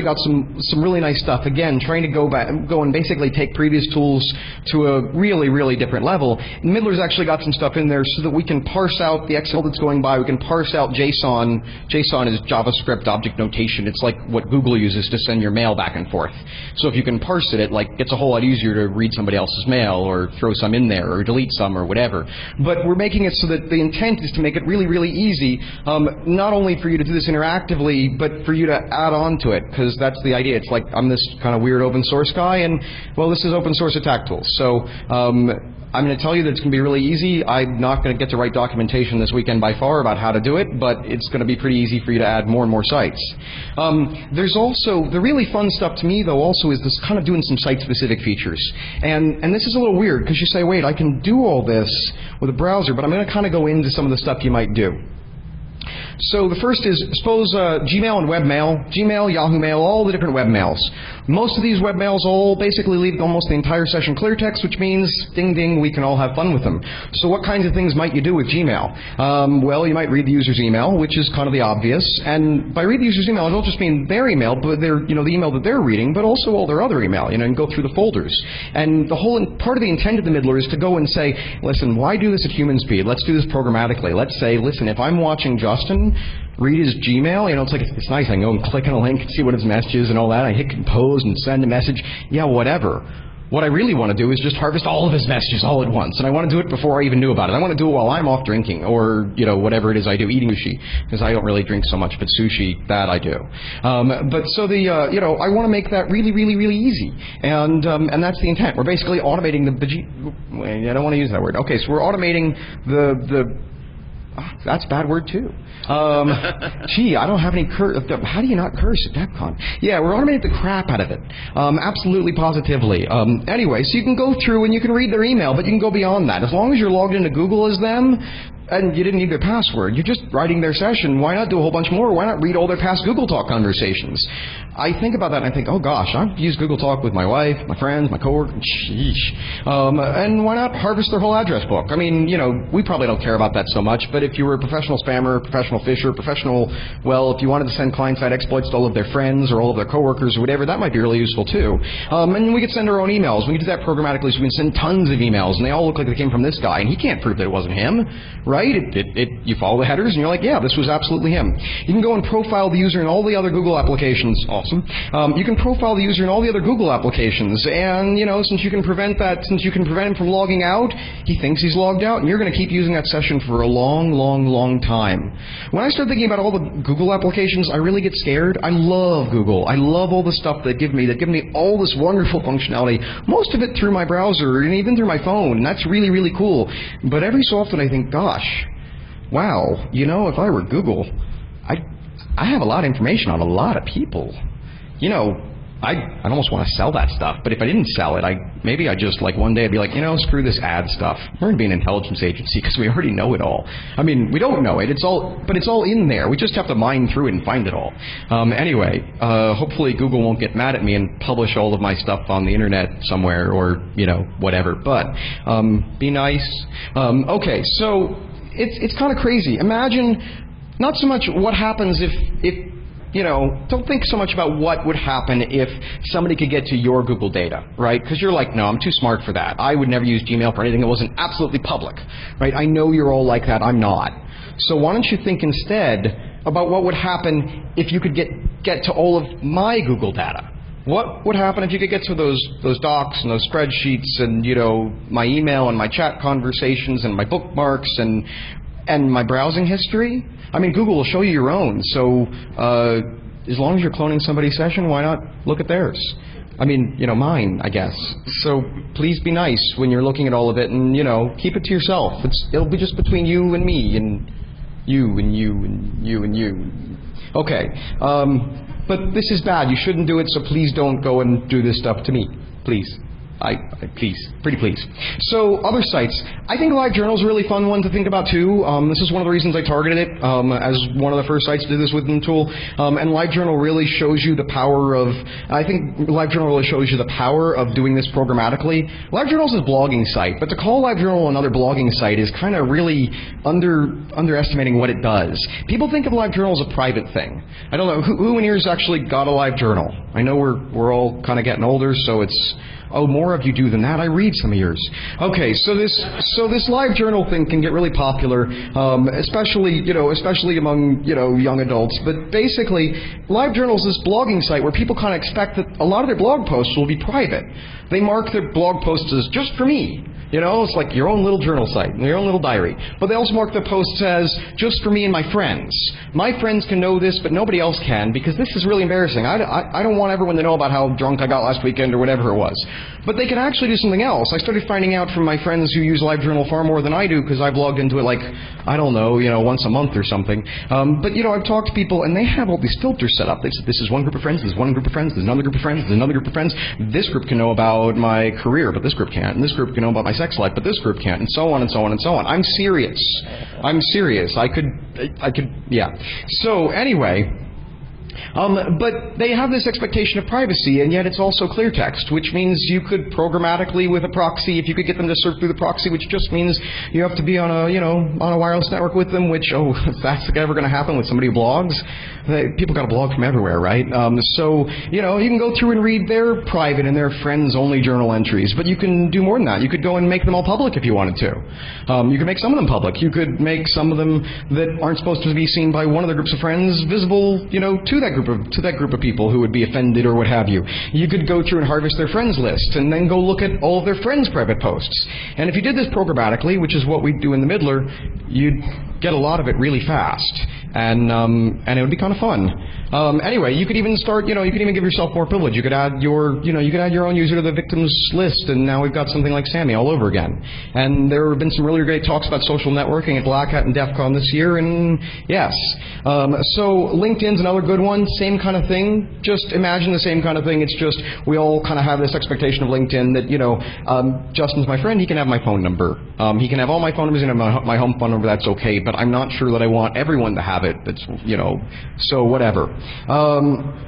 some some really nice stuff. Again, trying to go back, go and basically take previous tools to a really, really different level. Middler's actually got some stuff in there so that we can parse out the X M L that's going by. We can parse out JSON. JSON is JavaScript object notation. It's like what Google uses to send your mail back and forth. So if you can parse it, it like it's a whole lot easier to read somebody else's mail or throw some in there or delete some or whatever. But we're making it so that the intent is to make it really, really easy, um, not only for you to do this interactively, but for you to add on to it, because that's the idea. It's like I'm this kind of weird open source guy, and, well, this is open source attack tools. So um, I'm going to tell you that it's going to be really easy. I'm not going to get to write documentation this weekend by far about how to do it, but it's going to be pretty easy for you to add more and more sites. Um, there's also, the really fun stuff to me, though, also is this kind of doing some site-specific features. And, and this is a little weird, because you say, wait, I can do all this with a browser, but I'm going to kind of go into some of the stuff you might do. So the first is, suppose uh, Gmail and webmail, Gmail, Yahoo Mail, all the different webmails. Most of these webmails all basically leave almost the entire session clear text, which means, ding, ding, we can all have fun with them. So what kinds of things might you do with Gmail? Um, well, you might read the user's email, which is kind of the obvious. And by read the user's email, I don't just mean their email, but their, you know, the email that they're reading, but also all their other email, you know, and go through the folders. And the whole part of the intent of the middler is to go and say, listen, why do this at human speed? Let's do this programmatically. Let's say, listen, if I'm watching Justin read his Gmail, you know, it's like, it's nice. I can go and click on a link and see what his message is and all that. I hit compose and send a message. Yeah, whatever. What I really want to do is just harvest all of his messages all at once. And I want to do it before I even knew about it. I want to do it while I'm off drinking or, you know, whatever it is I do, eating sushi. Because I don't really drink so much, but sushi, that I do. Um, but so the, uh, you know, I want to make that really, really, really easy. And um, and that's the intent. We're basically automating the, the I don't want to use that word. Okay, so we're automating the, the, oh, that's a bad word too. Um, gee, I don't have any curse. How do you not curse at DEFCON? Yeah, we're automating the crap out of it. Um, absolutely, positively. Um, anyway, so you can go through and you can read their email, but you can go beyond that. As long as you're logged into Google as them, and you didn't need their password, you're just writing their session, why not do a whole bunch more? Why not read all their past Google Talk conversations? I think about that and I think, oh gosh, I've used Google Talk with my wife, my friends, my coworkers, sheesh. Um, and why not harvest their whole address book? I mean, you know, we probably don't care about that so much, but if you were a professional spammer, professional fisher, professional, well, if you wanted to send client-side exploits to all of their friends or all of their coworkers or whatever, that might be really useful too. Um, and we could send our own emails. We could do that programmatically, so we can send tons of emails, and they all look like they came from this guy, and he can't prove that it wasn't him, right? It, it, it, you follow the headers, and you're like, yeah, this was absolutely him. You can go and profile the user in all the other Google applications. Awesome. Um, you can profile the user in all the other Google applications, and, you know, since you can prevent that, since you can prevent him from logging out, he thinks he's logged out, and you're going to keep using that session for a long, long, long time. When I start thinking about all the Google applications, I really get scared. I love Google. I love all the stuff they give me. They give me all this wonderful functionality, most of it through my browser and even through my phone, and that's really, really cool. But every so often I think, gosh, wow, you know, if I were Google, I I have a lot of information on a lot of people. You know, I'd, I'd almost want to sell that stuff, but if I didn't sell it, I maybe I'd just, like, one day I'd be like, you know, screw this ad stuff. We're going to be an intelligence agency because we already know it all. I mean, we don't know it, it's all, but it's all in there. We just have to mine through it and find it all. Um, anyway, uh, hopefully Google won't get mad at me and publish all of my stuff on the internet somewhere or, you know, whatever. But um, be nice. Um, okay, so it's it's kind of crazy. Imagine not so much what happens if if you know, don't think so much about what would happen if somebody could get to your Google data, right? Because you're like, no, I'm too smart for that. I would never use Gmail for anything that wasn't absolutely public, right? I know you're all like that. I'm not. So why don't you think instead about what would happen if you could get, get to all of my Google data? What would happen if you could get to those those docs and those spreadsheets and, you know, my email and my chat conversations and my bookmarks and and my browsing history? I mean, Google will show you your own, so uh, as long as you're cloning somebody's session, why not look at theirs? I mean, you know, mine, I guess. So please be nice when you're looking at all of it, and, you know, keep it to yourself. It's, it'll be just between you and me, and you and you and you and you. Okay, um, but this is bad. You shouldn't do it, so please don't go and do this stuff to me. Please. I, I please, pretty please. So other sites, I think LiveJournal is a really fun one to think about too. Um, this is one of the reasons I targeted it um, as one of the first sites to do this with the tool. Um, and LiveJournal really shows you the power of. I think LiveJournal really shows you the power of doing this programmatically. LiveJournal is a blogging site, but to call LiveJournal another blogging site is kind of really under underestimating what it does. People think of LiveJournal as a private thing. I don't know who, who in here has actually got a LiveJournal. I know we're we're all kind of getting older, so it's. Oh, more of you do than that. I read some of yours. Okay, so this so this LiveJournal thing can get really popular, um, especially you know especially among you know young adults. But basically, LiveJournal is this blogging site where people kind of expect that a lot of their blog posts will be private. They mark their blog posts as just for me. You know, it's like your own little journal site, your own little diary. But they also mark the posts as just for me and my friends. My friends can know this, but nobody else can, because this is really embarrassing. I, I, I don't want everyone to know about how drunk I got last weekend or whatever it was. But they can actually do something else. I started finding out from my friends who use LiveJournal far more than I do, because I've logged into it like, I don't know, you know, once a month or something. Um, but, you know, I've talked to people, and they have all these filters set up. They said, this is one group of friends, this is one group of friends, there's another group of friends, there's another group of friends. This group can know about my career, but this group can't. And this group can know about my sex life, but this group can't, and so on and so on and so on. I'm serious. I'm serious. I could, I could, yeah. So anyway, um, but they have this expectation of privacy, and yet it's also clear text, which means you could programmatically with a proxy, if you could get them to surf through the proxy, which just means you have to be on a, you know, on a wireless network with them, which, oh, if that's ever going to happen with somebody who blogs, they, people got to blog from everywhere, right? Um, so, you know, you can go through and read their private and their friends-only journal entries, but you can do more than that. You could go and make them all public if you wanted to. Um, you could make some of them public. You could make some of them that aren't supposed to be seen by one of the groups of friends visible, you know, to that group of to that group of people who would be offended or what have you. You could go through and harvest their friends list and then go look at all of their friends' private posts. And if you did this programmatically, which is what we do in the Middler, you'd get a lot of it really fast. And um, and it would be kind of fun. Um, anyway, you could even start, you know, you could even give yourself more privilege. You could add your, you know, you could add your own user to the victims list, and now we've got something like Sammy all over again. And there have been some really great talks about social networking at Black Hat and DEF CON this year, and yes. Um, so LinkedIn's another good one, same kind of thing. Just imagine the same kind of thing. It's just we all kind of have this expectation of LinkedIn that, you know, um, Justin's my friend, he can have my phone number. Um, he can have all my phone numbers and my, my home phone number, that's okay, but I'm not sure that I want everyone to have it. That's, you know, so whatever. Um,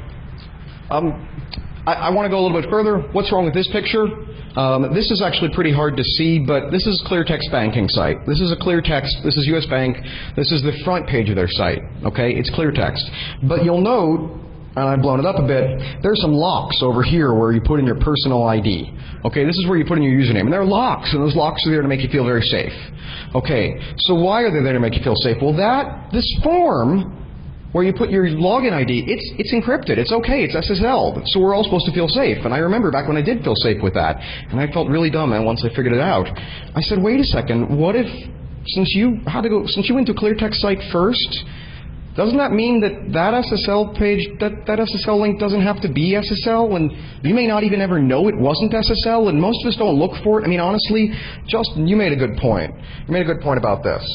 um, I, I want to go a little bit further. What's wrong with this picture? Um, this is actually pretty hard to see, but this is Clear Text banking site. This is a Clear Text. This is U S Bank. This is the front page of their site. Okay, it's Clear Text. But you'll note, and I've blown it up a bit, there's some locks over here where you put in your personal I D. Okay, this is where you put in your username. And there are locks, and those locks are there to make you feel very safe. Okay, so why are they there to make you feel safe? Well, that, this form where you put your login I D, it's it's encrypted. It's okay. It's S S L. So we're all supposed to feel safe. And I remember back when I did feel safe with that, and I felt really dumb. And once I figured it out, I said, wait a second. What if, since you had to go, since you went to ClearText site first, doesn't that mean that that S S L page, that that S S L link doesn't have to be S S L? And you may not even ever know it wasn't S S L. And most of us don't look for it. I mean, honestly, Justin, you made a good point. You made a good point about this.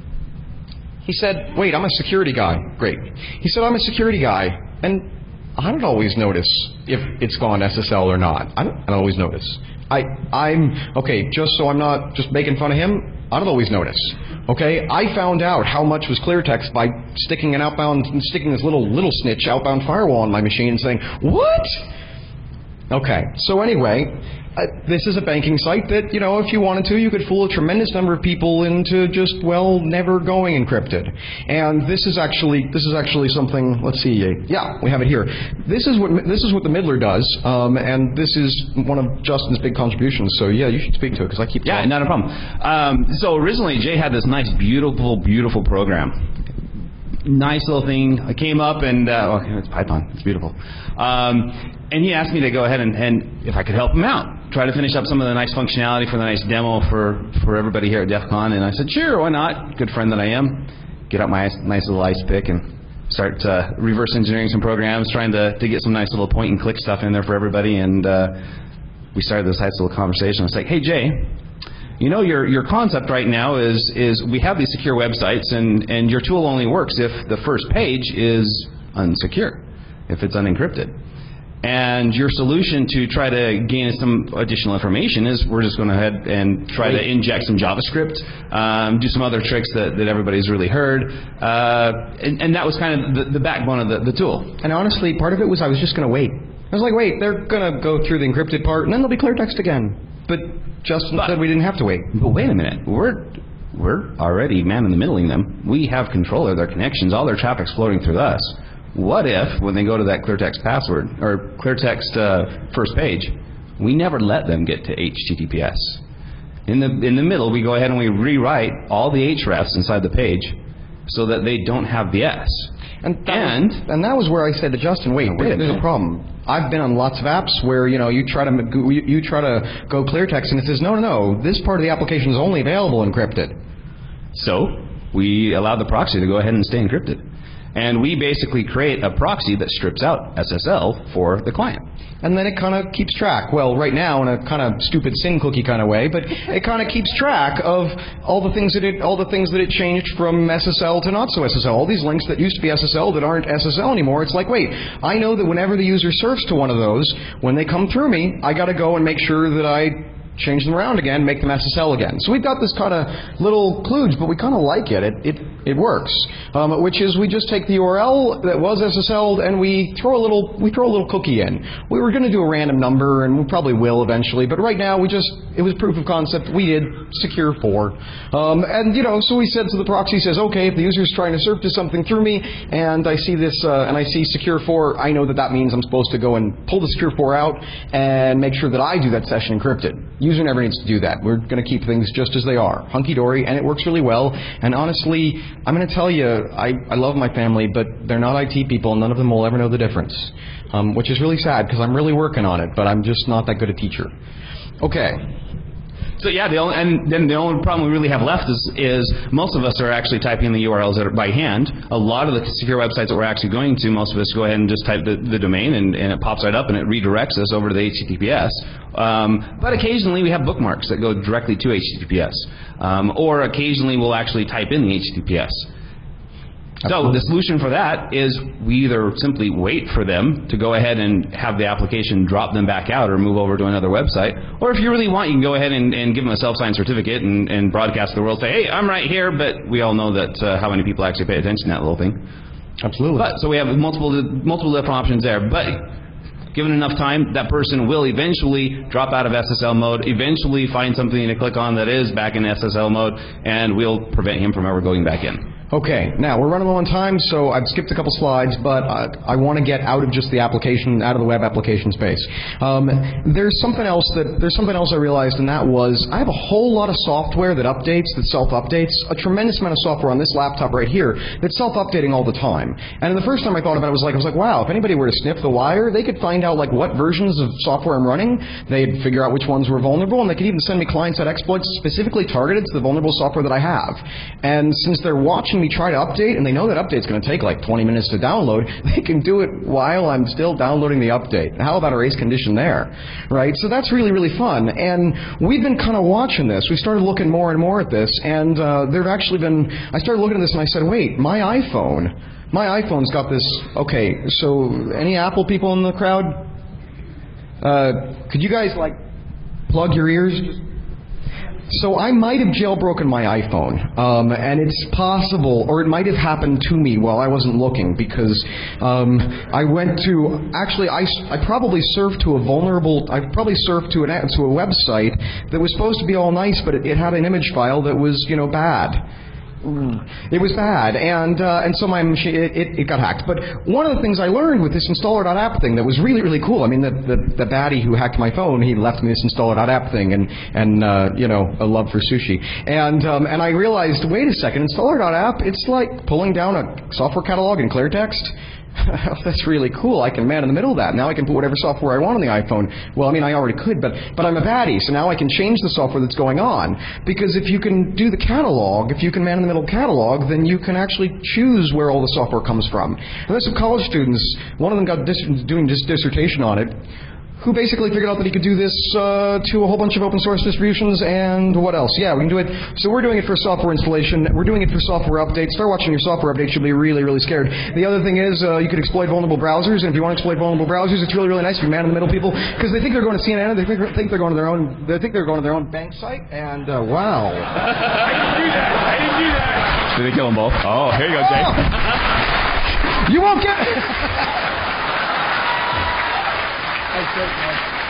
He said, wait, I'm a security guy. Great. He said, I'm a security guy. And I don't always notice if it's gone S S L or not. I don't, I don't always notice. I, I'm, okay, just so I'm not just making fun of him, I don't always notice. Okay? I found out how much was ClearText by sticking an outbound, sticking this little, little snitch outbound firewall on my machine and saying, what? Okay. So anyway, Uh, this is a banking site that, you know, if you wanted to, you could fool a tremendous number of people into just, well, never going encrypted. And this is actually this is actually something. Let's see. Yeah, we have it here. This is what this is what the Middler does, um, and this is one of Justin's big contributions. So yeah, you should speak to it because I keep. Yeah, talking. not a problem. Um, so originally, Jay had this nice, beautiful, beautiful program. Nice little thing. I came up and uh, okay, it's Python. It's beautiful. Um, and he asked me to go ahead and, and if I could help him out, try to finish up some of the nice functionality for the nice demo for, for everybody here at DEF CON. And I said, sure, why not? Good friend that I am. Get out my nice little ice pick and start uh, reverse engineering some programs, trying to, to get some nice little point and click stuff in there for everybody. And uh, we started this nice little conversation. It's like, hey, Jay, you know, your your concept right now is is we have these secure websites, and, and your tool only works if the first page is unsecure, if it's unencrypted. And your solution to try to gain some additional information is we're just going to head and try to inject some JavaScript, um, do some other tricks that, that everybody's really heard. Uh, and, and that was kind of the, the backbone of the, the tool. And honestly, part of it was I was just going to wait. I was like, wait, they're going to go through the encrypted part, and then there'll be clear text again. But Justin but, said we didn't have to wait. But wait a minute. We're we're already man-in-the-middling them. We have control of their connections. All their traffic's floating through us. What if, when they go to that clear text password, or clear text uh, first page, we never let them get to H T T P S? In the, in the middle, we go ahead and we rewrite all the hrefs inside the page so that they don't have the S. And that, and, was, and that was where I said to Justin, wait, wait a there's minute. a problem. I've been on lots of apps where, you know, you try to you, you try to go clear text, and it says, no, no, no, this part of the application is only available encrypted. So we allowed the proxy to go ahead and stay encrypted. And we basically create a proxy that strips out S S L for the client. And then it kind of keeps track. Well, right now in a kind of stupid sin cookie kind of way, but it kind of keeps track of all the things that it all the things that it changed from S S L to not so S S L. All these links that used to be S S L that aren't S S L anymore. It's like, wait, I know that whenever the user surfs to one of those, when they come through me, I got to go and make sure that I change them around again, make them S S L again. So we've got this kind of little kludge, but we kind of like it. It it, it works. Um, which is we just take the U R L that was S S L'd and we throw a little we throw a little cookie in. We were going to do a random number, and we probably will eventually. But right now, we just it was proof of concept. We did secure for, um, and you know, so we said to the proxy, says, okay, if the user's trying to surf to something through me, and I see this uh, and I see secure for, I know that that means I'm supposed to go and pull the secure for out and make sure that I do that session encrypted. User never needs to do that. We're going to keep things just as they are. Hunky-dory, and it works really well. And honestly, I'm going to tell you, I, I love my family, but they're not I T people, and none of them will ever know the difference. Um, which is really sad, because I'm really working on it, but I'm just not that good a teacher. Okay. So yeah, the only, and then the only problem we really have left is, is most of us are actually typing in the U R Ls that are by hand. A lot of the secure websites that we're actually going to, most of us go ahead and just type the, the domain, and, and it pops right up and it redirects us over to the H T T P S. Um, but occasionally we have bookmarks that go directly to H T T P S. Um, or occasionally we'll actually type in the H T T P S. So the solution for that is we either simply wait for them to go ahead and have the application drop them back out or move over to another website. Or if you really want, you can go ahead and, and give them a self-signed certificate and, and broadcast to the world, say, hey, I'm right here, but we all know that uh, how many people actually pay attention to that little thing. Absolutely. But, so we have multiple, multiple different options there. But given enough time, that person will eventually drop out of S S L mode, eventually find something to click on that is back in S S L mode, and we'll prevent him from ever going back in. Okay, now we're running low on time, so I've skipped a couple slides, but uh, I want to get out of just the application, out of the web application space. Um, there's something else that there's something else I realized, and that was I have a whole lot of software that updates, that self-updates, a tremendous amount of software on this laptop right here that's self-updating all the time. And the first time I thought about it, I was like, I was like, wow, if anybody were to sniff the wire, they could find out like what versions of software I'm running. They'd figure out which ones were vulnerable, and they could even send me client-side exploits specifically targeted to the vulnerable software that I have. And since they're watching me try to update, and they know that update's going to take like twenty minutes to download, they can do it while I'm still downloading the update. How about a race condition there, right? So that's really, really fun. And we've been kind of watching this. We started looking more and more at this, and uh, there've actually been, I started looking at this and I said, wait, my iPhone, my iPhone's got this, okay, so any Apple people in the crowd? Uh, could you guys like plug your ears? So I might have jailbroken my iPhone, um, and it's possible, or it might have happened to me while I wasn't looking, because um, I went to, actually, I, I probably surfed to a vulnerable, I probably surfed to, an, to a website that was supposed to be all nice, but it, it had an image file that was, you know, bad. It was bad, and uh, and so my machine it, it, it got hacked. But one of the things I learned with this installer.app thing that was really really cool. I mean, the the, the baddie who hacked my phone, he left me this installer.app thing, and and uh, you know, a love for sushi. And um, and I realized, wait a second, installer.app, it's like pulling down a software catalog in clear text. That's really cool. I can man in the middle of that. Now I can put whatever software I want on the iPhone. Well, I mean, I already could, but but I'm a baddie, so now I can change the software that's going on. Because if you can do the catalog, if you can man in the middle catalog, then you can actually choose where all the software comes from. And there's some college students, one of them got dis- doing this dissertation on it, who basically figured out that he could do this uh, to a whole bunch of open source distributions and what else? Yeah, we can do it. So we're doing it for software installation. We're doing it for software updates. Start watching your software updates. You'll be really, really scared. The other thing is uh, you could exploit vulnerable browsers, and if you want to exploit vulnerable browsers, it's really, really nice for man-in-the-middle people because they think they're going to C N N, and they think, think they're going to their own. They think they're going to their own bank site, and uh, wow. I didn't do that. I didn't do that. Did they kill them both? Oh, here you go, Jay. You won't get. I said that.